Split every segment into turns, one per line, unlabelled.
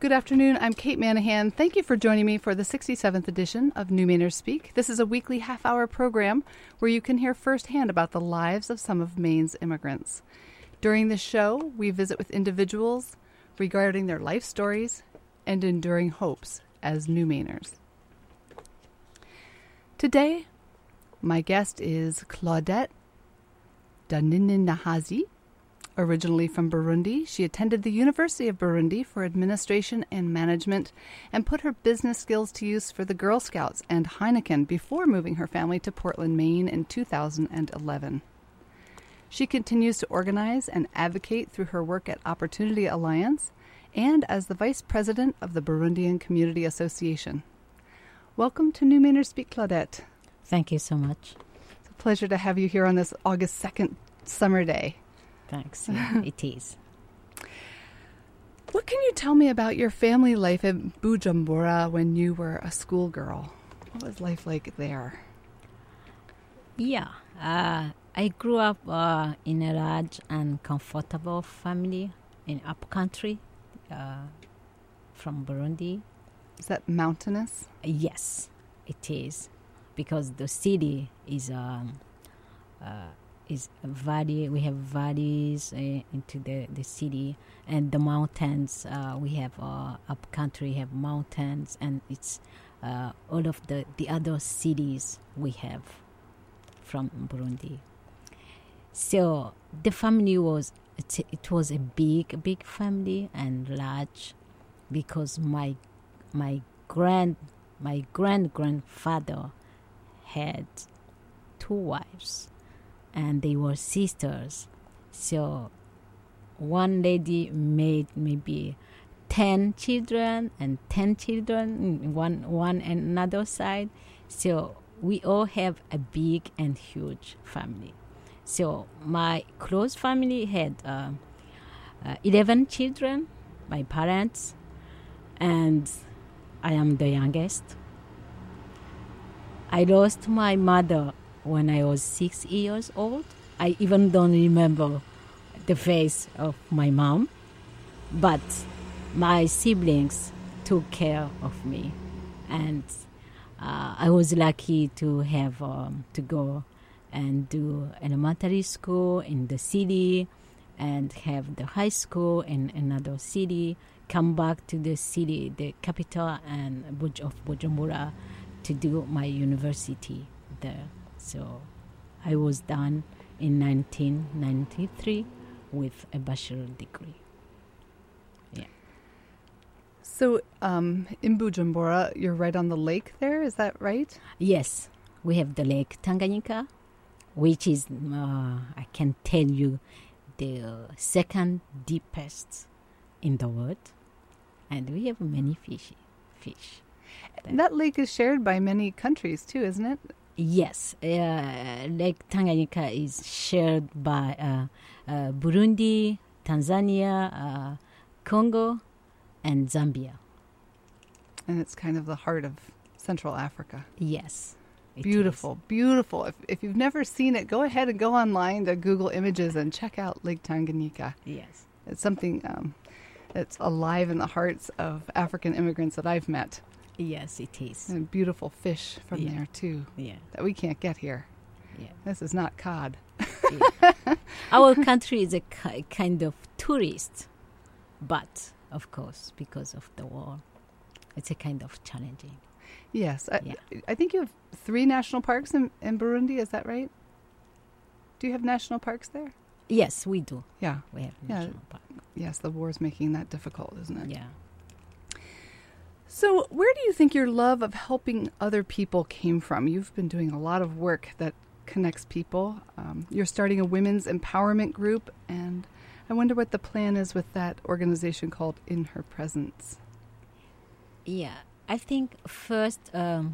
Good afternoon. I'm Kate Manahan. Thank you for joining me for the 67th edition of New Mainers Speak. This is a weekly half-hour program where you can hear firsthand about the lives of some of Maine's immigrants. During this show, we visit with individuals regarding their life stories and enduring hopes as New Mainers. Today, my guest is Claudette Daninahazi. Originally from Burundi, she attended the University of Burundi for administration and management and put her business skills to use for the Girl Scouts and Heineken before moving her family to Portland, Maine in 2011. She continues to organize and advocate through her work at Opportunity Alliance and as the vice president of the Burundian Community Association. Welcome to New Mainers Speak, Claudette.
Thank you so much.
It's a pleasure to have you here on this August 2nd summer day.
Thanks. Yeah, it is.
What can you tell me about your family life in Bujumbura when you were a schoolgirl? What was life like there?
Yeah, I grew up in a large and comfortable family in upcountry from Burundi.
Is that mountainous?
Yes, it is, because the city is valley. We have valleys into the city, and the mountains. We have up country have mountains, and it's all of the other cities we have from Burundi. So the family was it was a big family and large, because my grandfather had 2 wives. And they were sisters. So one lady made maybe 10 children and 10 children, one and another side. So we all have a big and huge family. So my close family had 11 children, my parents, and I am the youngest. I lost my mother when I was 6 years old. I even don't remember the face of my mom, but my siblings took care of me, and I was lucky to have to go and do elementary school in the city and have the high school in another city, come back to the city, the capital and of Bujumbura, to do my university there. So I was done in 1993 with a bachelor degree. Yeah.
So in Bujumbura, you're right on the lake there, is that right?
Yes. We have the Lake Tanganyika, which is, I can tell you, the second deepest in the world. And we have many fish.
That lake is shared by many countries too, isn't it?
Yes, Lake Tanganyika is shared by Burundi, Tanzania, Congo, and Zambia.
And it's kind of the heart of Central Africa.
Yes.
Beautiful, beautiful. If you've never seen it, go ahead and go online to Google Images and check out Lake Tanganyika.
Yes.
It's something that's alive in the hearts of African immigrants that I've met.
Yes, it is.
And beautiful fish from there, too, that we can't get here.
Yeah.
This is not cod.
Yeah. Our country is a kind of tourist, but, of course, because of the war, it's a kind of challenging.
Yes. I think you have 3 national parks in Burundi, is that right? Do you have national parks there?
Yes, we do.
Yeah.
We have national park.
Yes, the war's making that difficult, isn't it?
Yeah.
So where do you think your love of helping other people came from? You've been doing a lot of work that connects people. You're starting a women's empowerment group, and I wonder what the plan is with that organization called In Her Presence.
Yeah, I think first the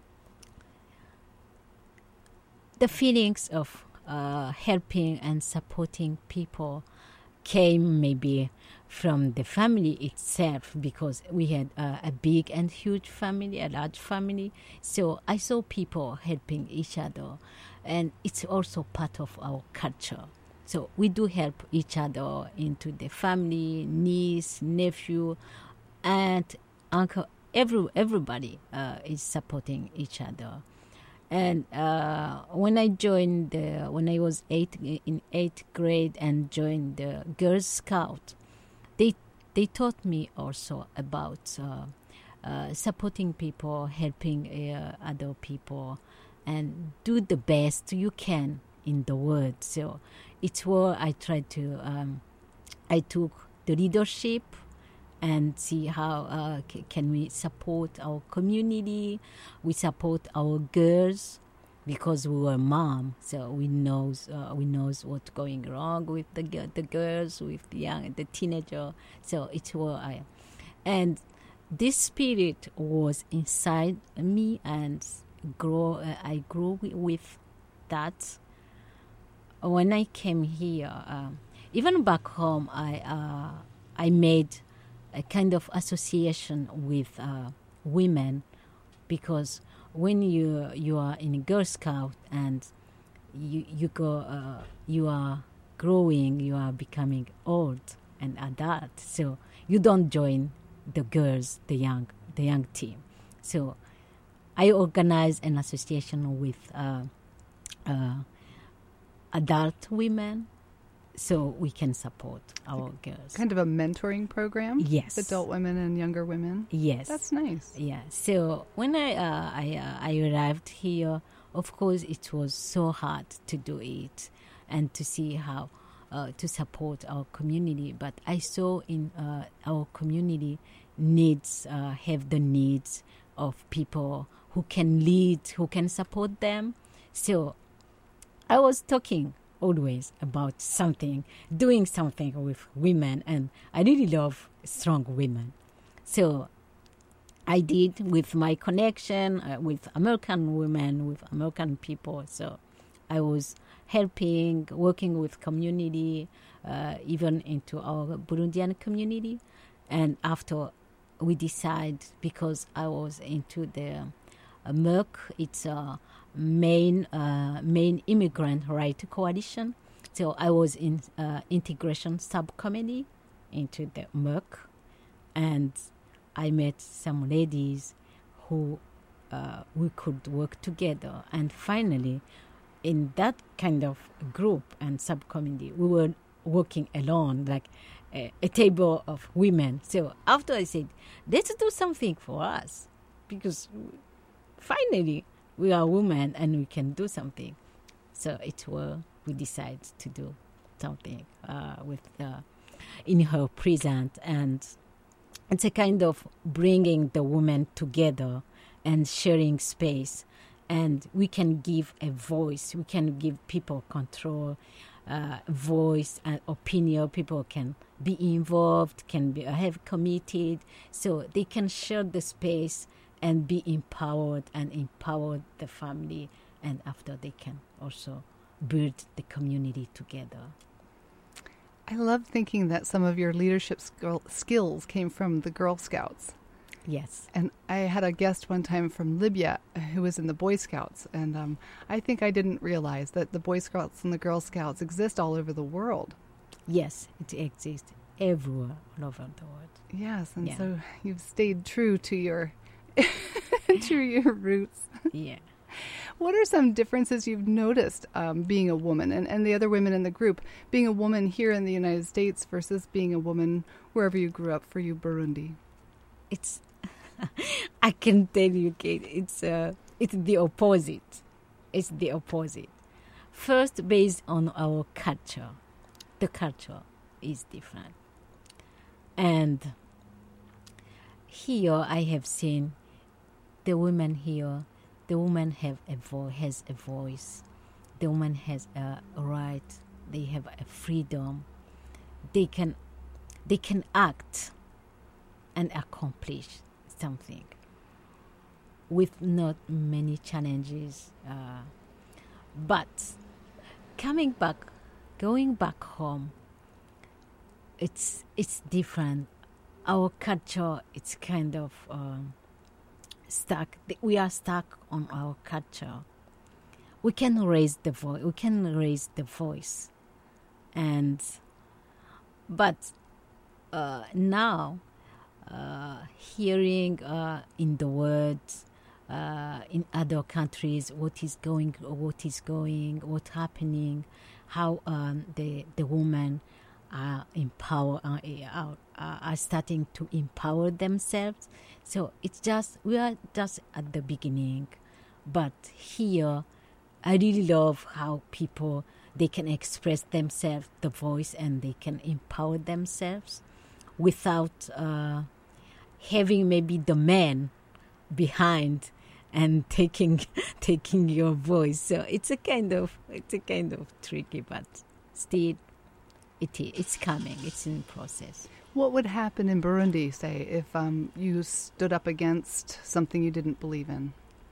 feelings of helping and supporting people came maybe from the family itself, because we had a big and huge family, a large family. So I saw people helping each other, and it's also part of our culture. So we do help each other into the family, niece, nephew, and uncle, everybody is supporting each other. And when I was in eighth grade and joined the Girl Scout, they taught me also about supporting people, helping other people, and do the best you can in the world. So it's where I tried to, I took the leadership and see how can we support our community. We support our girls because we were mom, so we knows what's going wrong with the girls, with the teenager. So it's where and this spirit was inside me, and I grew with that. When I came here, even back home, I made a kind of association with women, because when you are in a Girl Scout and you are growing, you are becoming old and adult, so you don't join the girls, the young team. So I organized an association with adult women, so we can support our girls.
Kind of a mentoring program?
Yes.
Adult women and younger women?
Yes.
That's nice.
Yeah. So when I arrived here, of course, it was so hard to do it and to see how to support our community. But I saw in our community have the needs of people who can lead, who can support them. So I was talking always about doing something with women, and I really love strong women. So I did with my connection with American women, with American people. So I was working with community, even into our Burundian community. And after we decide, because I was into the MERC, it's a main immigrant right coalition. So I was in integration subcommittee into the MERC, and I met some ladies who we could work together. And finally, in that kind of group and subcommittee, we were working alone, like a table of women. So after I said, let's do something for us, because finally we are women and we can do something. So it's where we decide to do something in her present, and it's a kind of bringing the women together and sharing space, and we can give a voice. We can give people control, voice and opinion. People can be involved, have committed, so they can share the space and be empowered and empower the family, and after they can also build the community together.
I love thinking that some of your leadership skills came from the Girl Scouts.
Yes.
And I had a guest one time from Libya who was in the Boy Scouts, and I think I didn't realize that the Boy Scouts and the Girl Scouts exist all over the world.
Yes, it exists everywhere, all over the world.
Yes, and so you've stayed true to your to your roots.
Yeah.
What are some differences you've noticed being a woman and the other women in the group, being a woman here in the United States versus being a woman wherever you grew up, for you, Burundi?
It's, I can tell you, Kate, it's the opposite. It's the opposite. First, based on our culture, the culture is different. And here I have seen the women here. The woman has a voice. The woman has a right. They have a freedom. They can act and accomplish something with not many challenges. But going back home, it's different. Our culture, it's kind of stuck. We are stuck on our culture. We can raise the voice. But now hearing in the words in other countries what's happening, how the women are starting to empower themselves. So we are just at the beginning, but here I really love how people, they can express themselves, the voice, and they can empower themselves without having maybe the man behind and taking your voice. So it's a kind of tricky, but still it's coming. It's in process.
What would happen in Burundi, say, if you stood up against something you didn't believe in?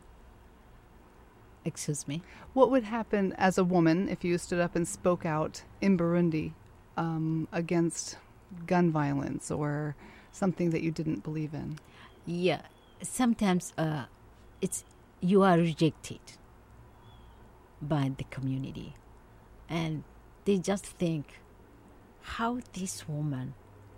Excuse me?
What would happen as a woman if you stood up and spoke out in Burundi against gun violence or something that you didn't believe in?
Yeah, sometimes you are rejected by the community, and they just think how this woman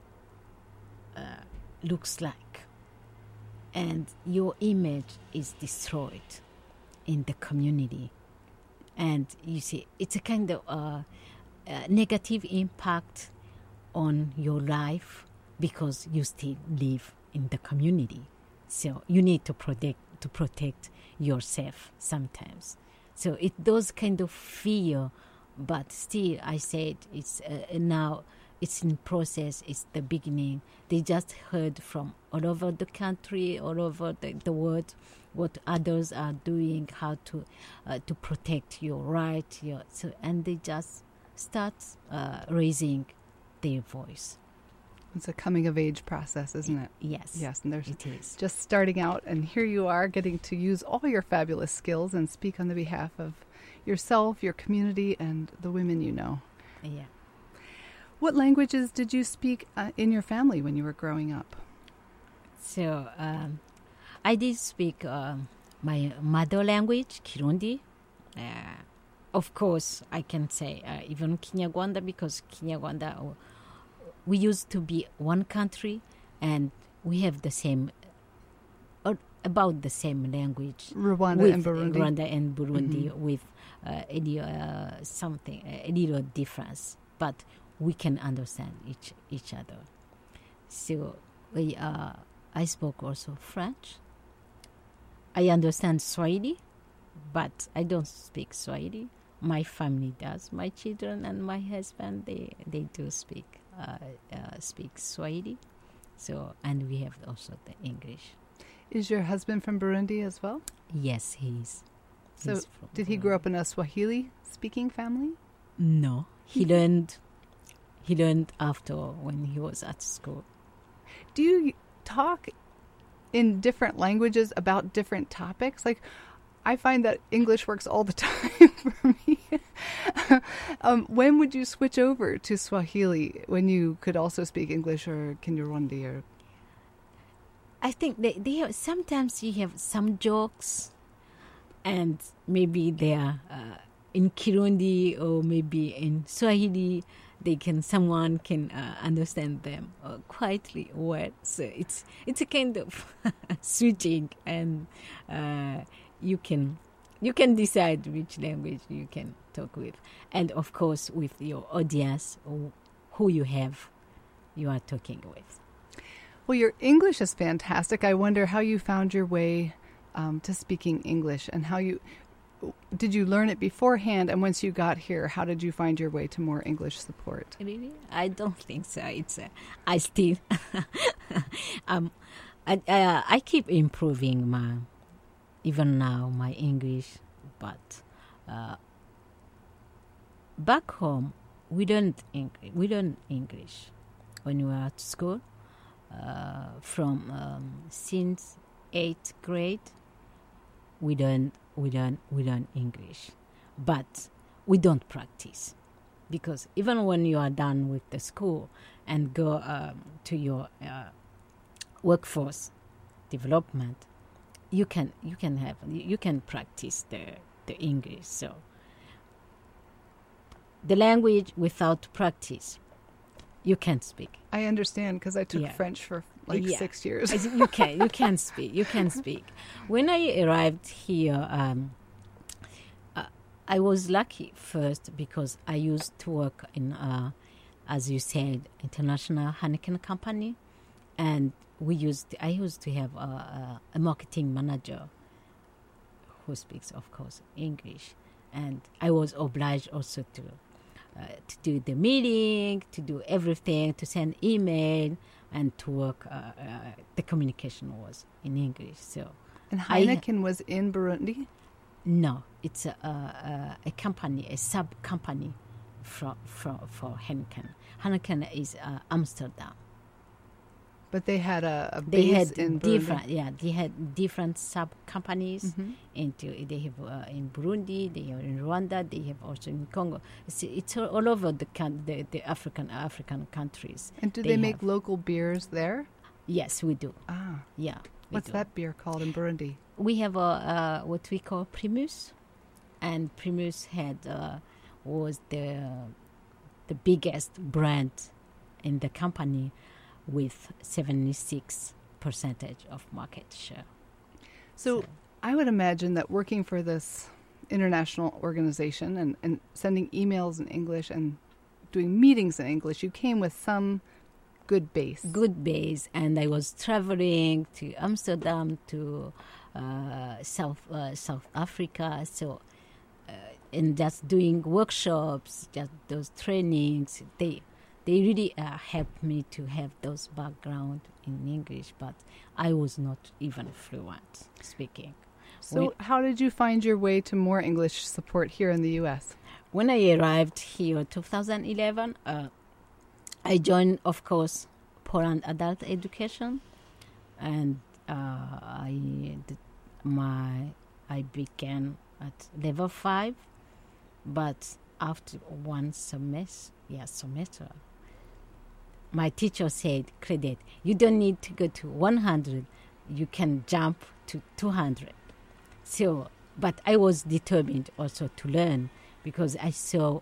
looks like, and your image is destroyed in the community. And you see, it's a kind of negative impact on your life because you still live in the community. So you need to protect yourself sometimes. So it does kind of fear, but still, I said it's now it's in process. It's the beginning. They just heard from all over the country, all over the world, what others are doing, how to protect your right, and they just start raising their voice.
It's a coming-of-age process, isn't it?
Yes.
Yes, and
it is.
Just starting out, and here you are getting to use all your fabulous skills and speak on the behalf of yourself, your community, and the women you know.
Yeah.
What languages did you speak in your family when you were growing up?
So I did speak my mother language, Kirundi. Of course, I can say even Kinyarwanda, because Kinyarwanda, we used to be one country and we have the same, about the same language.
Rwanda and Burundi.
With a little difference, but we can understand each other. So I spoke also French. I understand Swahili, but I don't speak Swahili. My family does. My children and my husband, they do speak Swahili. So, and we have also the English.
Is your husband from Burundi as well?
Yes, he is.
So did he grow up in a Swahili-speaking family?
No, he learned after when he was at school.
Do you talk in different languages about different topics? Like, I find that English works all the time for me. When would you switch over to Swahili when you could also speak English or Kinyarwanda? Or
I think they have, sometimes you have some jokes, and maybe they are in Kirundi or maybe in Swahili. Someone can understand them quietly well. So it's a kind of switching, and you can decide which language you can talk with, and of course with your audience, who you are talking with.
Well, your English is fantastic. I wonder how you found your way to speaking English, and did you learn it beforehand? And once you got here, how did you find your way to more English support?
Really? I don't think so. I still, I keep improving even now my English, but back home we learned English when we were at school. From since 8th grade, we learn English, but we don't practice, because even when you are done with the school and go to your workforce development, you can practice the English. So the language without practice You can't speak.
I understand because I took
Yeah.
French for like
Yeah.
6 years.
You can speak. You can speak. When I arrived here, I was lucky first because I used to work in, as you said, international Heineken company, and I used to have a marketing manager who speaks, of course, English, and I was obliged also to do the meeting, to do everything, to send email, and to work. The communication was in English. So,
And Heineken was in Burundi?
no, it's a company, a sub company for Heineken. Heineken is Amsterdam.
But they had a
They
base
had
in Burundi.
different, they had different sub companies. They have in Burundi, they have in Rwanda, they have also in Congo. It's all over the African countries.
And do
they
they make
have.
local beers there?
Yes, we do.
Ah.
Yeah.
What's that beer called in Burundi?
We have what we call Primus, and Primus was the biggest brand in the company with 76% of market share.
So I would imagine that working for this international organization and sending emails in English and doing meetings in English, you came with some good base.
Good base, and I was traveling to Amsterdam, to South Africa, so and just doing workshops, just those trainings. They really helped me to have those background in English, but I was not even fluent speaking.
So how did you find your way to more English support here in the U.S.?
When I arrived here in 2011, I joined, of course, Poland Adult Education, and I began at level 5, but after one semester, my teacher said, "Credit, you don't need to go to 100, you can jump to 200. So, but I was determined also to learn because I saw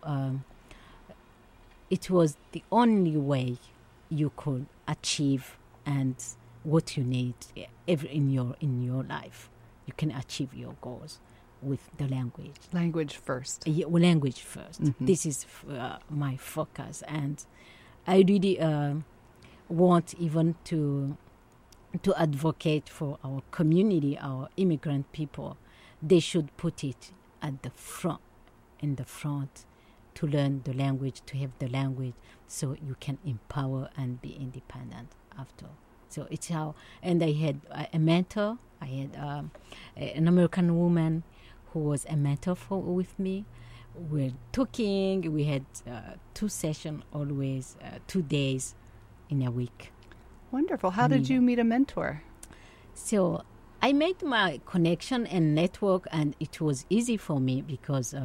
it was the only way you could achieve and what you need in your life. You can achieve your goals with the language.
Language first.
Yeah, language first.
Mm-hmm.
This is my focus, and I really want even to advocate for our community, our immigrant people. They should put it at the front, in the front, to learn the language, to have the language, so you can empower and be independent after. So it's how, and I had a mentor. I had an American woman who was a mentor with me. We're talking. We had 2 sessions always, 2 days in a week.
Wonderful. How did you meet a mentor?
So I made my connection and network, and it was easy for me because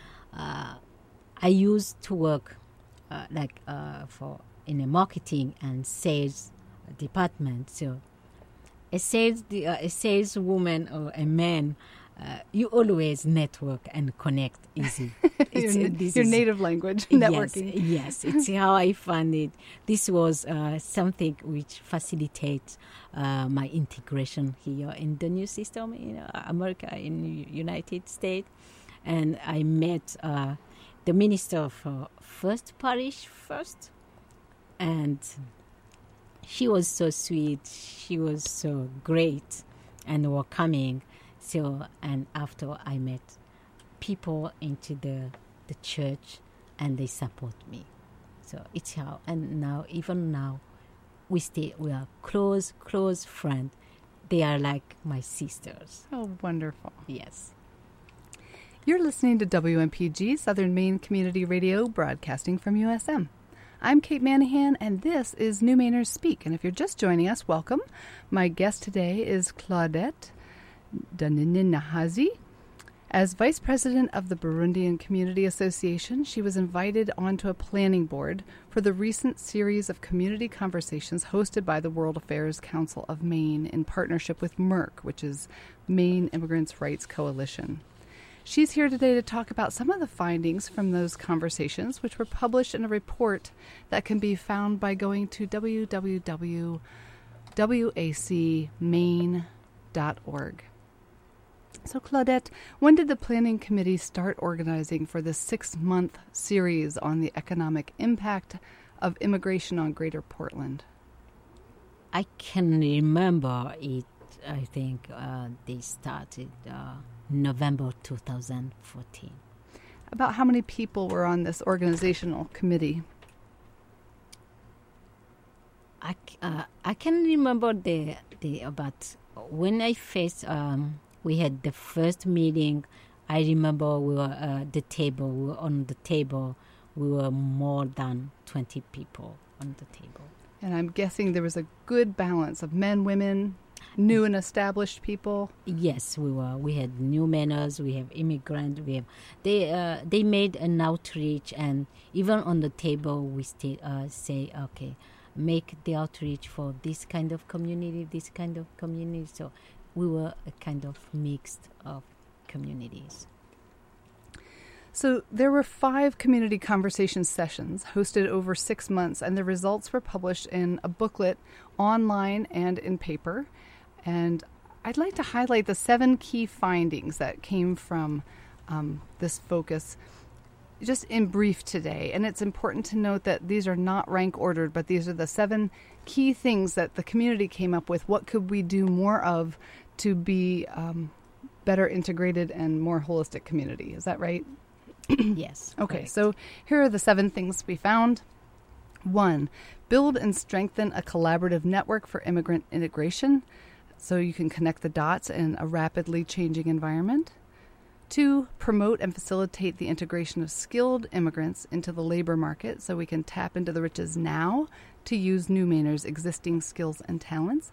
I used to work in a marketing and sales department. So a saleswoman or a man, you always network and connect easy.
Your native language, networking.
Yes, it's how I found it. This was something which facilitates my integration here in the new system in America, in the United States. And I met the minister of First Parish first, and she was so sweet. She was so great and welcoming. So, and after I met people into the church, and they support me. So it's how, and now, even now, we are close friends. They are like my sisters.
Oh, wonderful.
Yes.
You're listening to WMPG, Southern Maine Community Radio, broadcasting from USM. I'm Kate Manahan, and this is New Mainers Speak. And if you're just joining us, welcome. My guest today is Claudette Daninahazi. As Vice President of the Burundian Community Association, she was invited onto a planning board for the recent series of community conversations hosted by the World Affairs Council of Maine in partnership with MERC, which is Maine Immigrants' Rights Coalition. She's here today to talk about some of the findings from those conversations, which were published in a report that can be found by going to www.wacmaine.org. So, Claudette, when did the Planning Committee start organizing for this 6-month series on the economic impact of immigration on Greater Portland?
I can remember it. I think they started November 2014.
About how many people were on this organizational committee?
I can remember about when I first we had the first meeting. I remember we were on the table. We were more than 20 people on the table.
And I'm guessing there was a good balance of men, women, new and established people.
Yes, we were. We had new manners. We have immigrants. They made an outreach, and even on the table we still say, okay, make the outreach for this kind of community, this kind of community. So we were a kind of mixed of communities.
So there were 5 community conversation sessions hosted over 6 months, and the results were published in a booklet online and in paper. And I'd like to highlight the 7 key findings that came from this focus just in brief today. And it's important to note that these are not rank ordered, but these are the 7 key things that the community came up with. What could we do more of to be better integrated and more holistic community? Is that right?
Yes.
Okay,
correct.
so here are the 7 things we found. 1, build and strengthen a collaborative network for immigrant integration so you can connect the dots in a rapidly changing environment. 2, promote and facilitate the integration of skilled immigrants into the labor market so we can tap into the riches now to use New Mainer's existing skills and talents.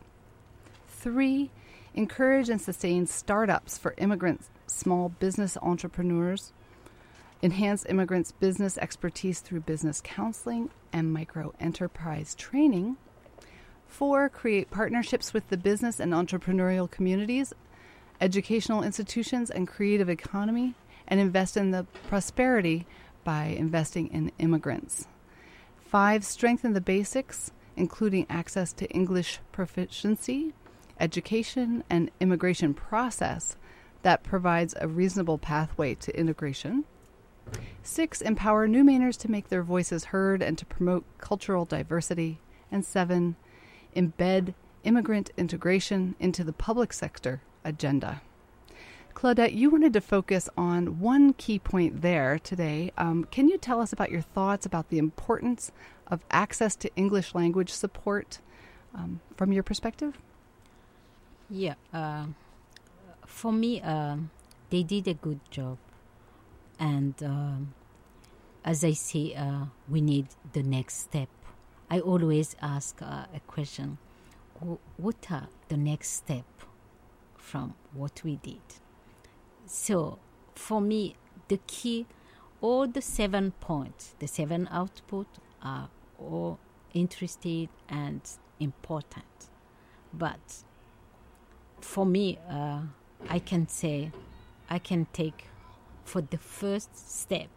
3, encourage and sustain startups for immigrant small business entrepreneurs. Enhance immigrants' business expertise through business counseling and micro-enterprise training. 4, create partnerships with the business and entrepreneurial communities, educational institutions, and creative economy, and invest in the prosperity by investing in immigrants. 5, strengthen the basics, including access to English proficiency, education, and immigration process that provides a reasonable pathway to integration. 6, empower New Mainers to make their voices heard and to promote cultural diversity. And 7, embed immigrant integration into the public sector agenda. Claudette, you wanted to focus on one key point there today. Can you tell us about your thoughts about the importance of access to English language support from your perspective?
Yeah. For me, they did a good job. And as I say, we need the next step. I always ask a question, what are the next step from what we did? So for me, the key, all the 7 points, the 7 output are all interesting and important. But for me, I can say, I can take for the first step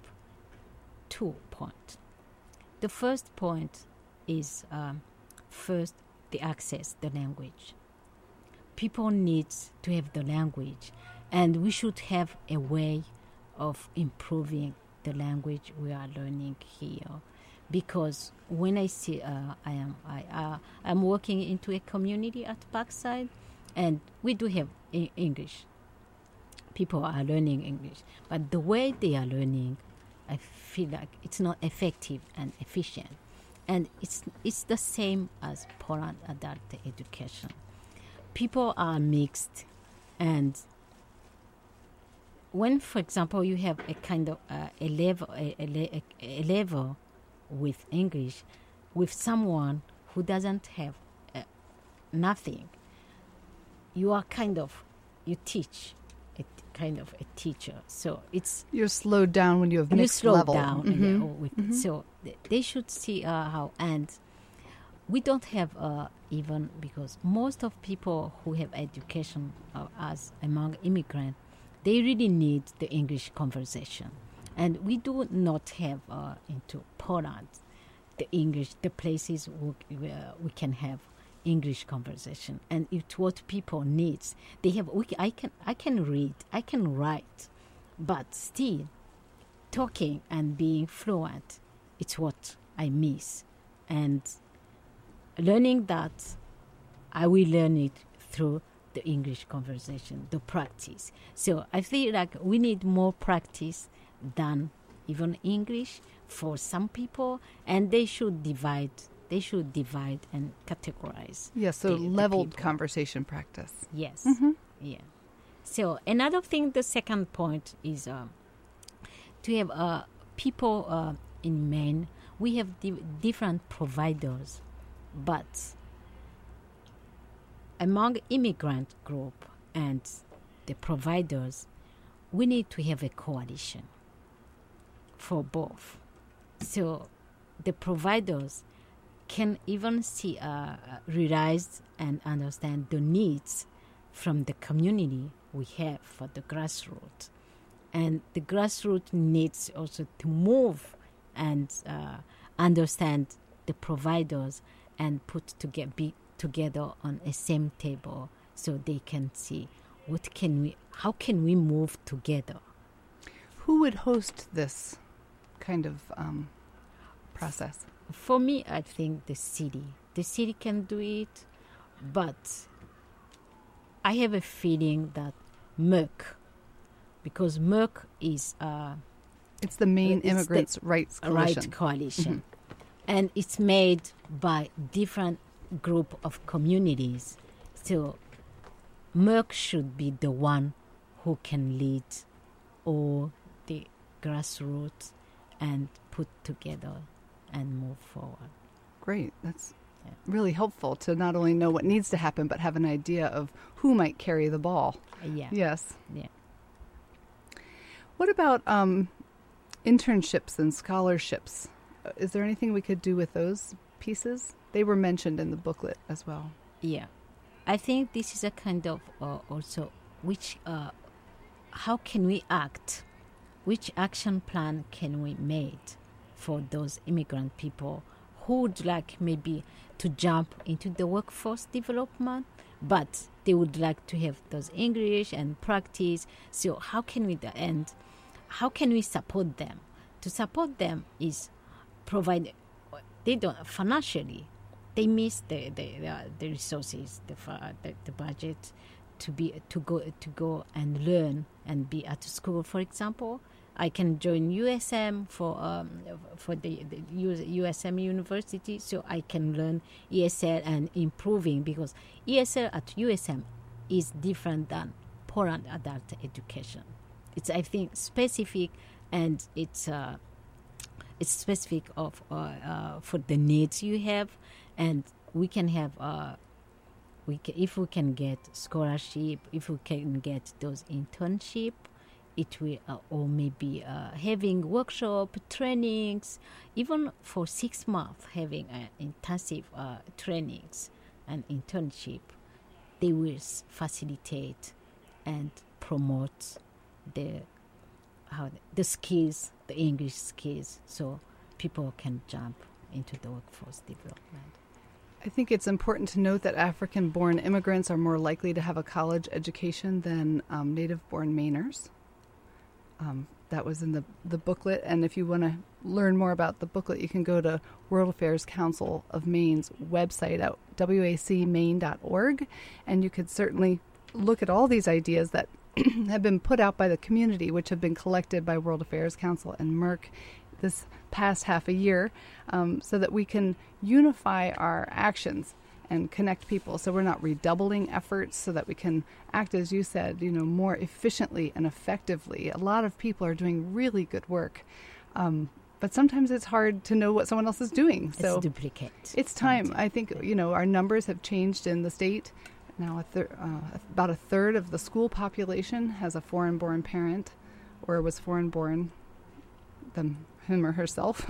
2 points. The first point is first the access, the language. People need to have the language, and we should have a way of improving the language we are learning here. Because when I see, I'm working into a community at Parkside, and we do have English. People are learning English, but the way they are learning, I feel like it's not effective and efficient. And it's the same as Poland adult education. People are mixed, and when, for example, you have a kind of a level with English with someone who doesn't have nothing, you teach a kind of a teacher. So
you're slowed down when you have mixed level.
You slow down. Mm-hmm. So they should see how, and we don't have because most of people who have education as among immigrants, they really need the English conversation. And we do not have into Poland the places where we can have English conversation, and it's what people needs. They have. I can read, I can write, but still, talking and being fluent, it's what I miss. And learning that, I will learn it through the English conversation, the practice. So I feel like we need more practice than even English for some people, and they should divide and categorize.
Yeah, so
the
leveled
people.
Conversation practice.
Yes.
Mm-hmm.
Yeah. So another thing, the second point is to have people in Maine. We have different providers, but among immigrant group and the providers, we need to have a coalition for both. So the providers can even realize and understand the needs from the community we have for the grassroots. And the grassroots needs also to move and understand the providers and be together on a same table so they can see how can we move together.
Who would host this kind of process?
For me, I think the city. The city can do it, but I have a feeling that Merck, because Merck is
it's the Maine Immigrants' Rights Coalition.
Mm-hmm. And it's made by different group of communities. So Merck should be the one who can lead all the grassroots and put together and move forward.
Great. That's really helpful to not only know what needs to happen, but have an idea of who might carry the ball.
Yeah.
Yes.
Yeah.
What about internships and scholarships? Is there anything we could do with those pieces? They were mentioned in the booklet as well.
Yeah. I think this is a kind of also how can we act? Which action plan can we make for those immigrant people who would like maybe to jump into the workforce development, but they would like to have those English and practice. So how can we support them? To support them is provide. They don't financially. They miss the resources, the budget to go and learn and be at school. For example, I can join USM for the USM University, so I can learn ESL and improving, because ESL at USM is different than Poland adult education. It's, I think, specific, and it's specific of for the needs you have, and we can have if we can get scholarship, if we can get those internship. It will, or maybe having workshop trainings, even for 6 months, having intensive trainings and internship. They will facilitate and promote the skills, the English skills, so people can jump into the workforce development.
I think it's important to note that African-born immigrants are more likely to have a college education than native-born Mainers. That was in the booklet, and if you want to learn more about the booklet, you can go to World Affairs Council of Maine's website at wacmaine.org, and you could certainly look at all these ideas that have been put out by the community, which have been collected by World Affairs Council and Merck this past half a year, so that we can unify our actions and connect people, so we're not redoubling efforts, so that we can act, as you said, more efficiently and effectively. A lot of people are doing really good work, but sometimes it's hard to know what someone else is doing. So
it's duplicate.
It's time. I think our numbers have changed in the state. Now about a third of the school population has a foreign-born parent, or was foreign-born him or herself.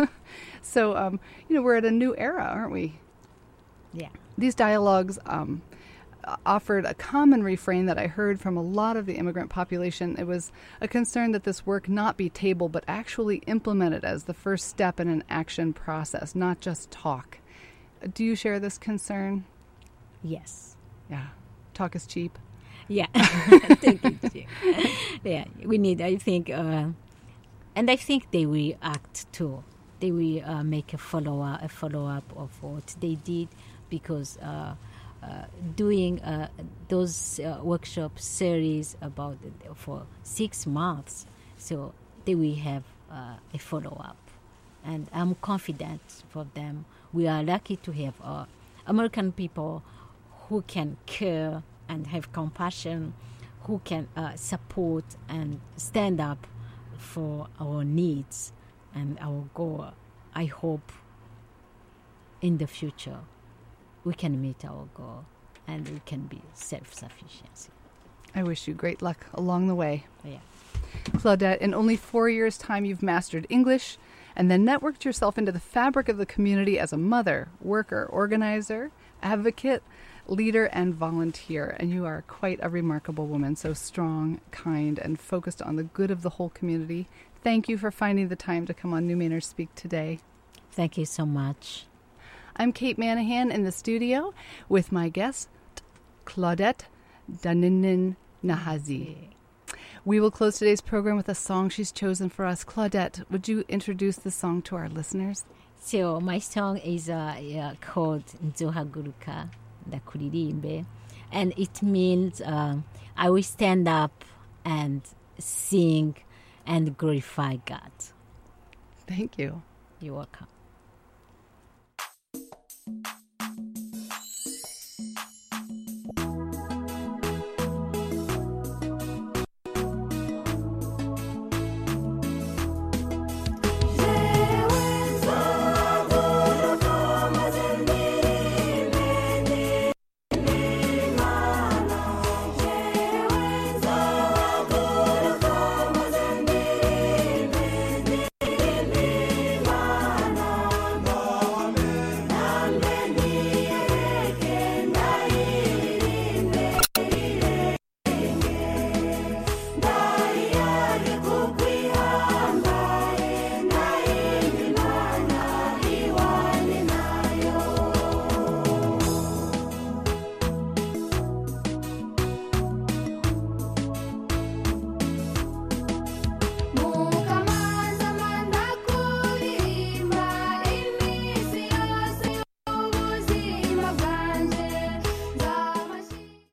So we're at a new era, aren't we?
Yeah.
These dialogues offered a common refrain that I heard from a lot of the immigrant population. It was a concern that this work not be tabled, but actually implemented as the first step in an action process, not just talk. Do you share this concern?
Yes.
Yeah. Talk is cheap.
Yeah. Thank you. Yeah, we need, I think, and I think they will act too. They will make a follow-up of what they did, because doing those workshop series for 6 months, so they will have a follow-up, and I'm confident for them. We are lucky to have American people who can care and have compassion, who can support and stand up for our needs and our goal. I hope in the future we can meet our goal and we can be self-sufficiency.
I wish you great luck along the way.
Yeah.
Claudette, in only 4 years' time, you've mastered English and then networked yourself into the fabric of the community as a mother, worker, organizer, advocate, leader, and volunteer. And you are quite a remarkable woman, so strong, kind, and focused on the good of the whole community. Thank you for finding the time to come on New Maynard Speak today.
Thank you so much.
I'm Kate Manahan in the studio with my guest, Claudette Daninin Nahazi. We will close today's program with a song she's chosen for us. Claudette, would you introduce the song to our listeners?
So my song is called Nzohaguruka, Ndakuririmbe, and it means I will stand up and sing and glorify God.
Thank you.
You're welcome.